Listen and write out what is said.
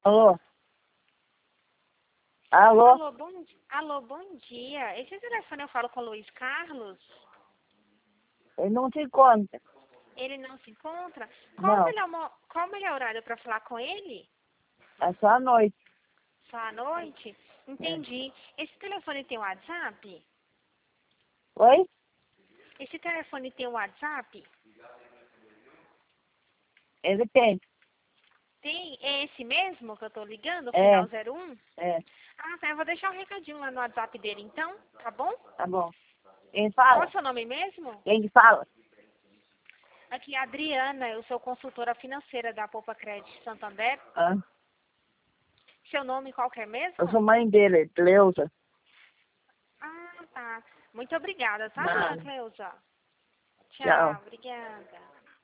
Alô? Alô? Alô, bom dia. Esse telefone eu falo com o Luiz Carlos? Ele não se encontra. Ele não se encontra? Não. Qual o melhor horário para falar com ele? É só à noite. Só à noite? Entendi. Esse telefone tem WhatsApp? Oi? Esse telefone tem WhatsApp? Ele tem. Tem? É esse mesmo que eu tô ligando? É. Final 01? É, Ah, tá. Eu vou deixar um recadinho lá no WhatsApp dele, então. Tá bom? tá bom. Quem Qual é fala? o seu nome mesmo? Quem que fala? Aqui é a Adriana. Eu sou consultora financeira da Poupa Crédito Santander. Ah, Seu nome qual que é mesmo? eu sou mãe dele, Cleusa. Ah, tá. Muito obrigada, tá, Nada. dona Cleusa? Tchau. Tchau, obrigada.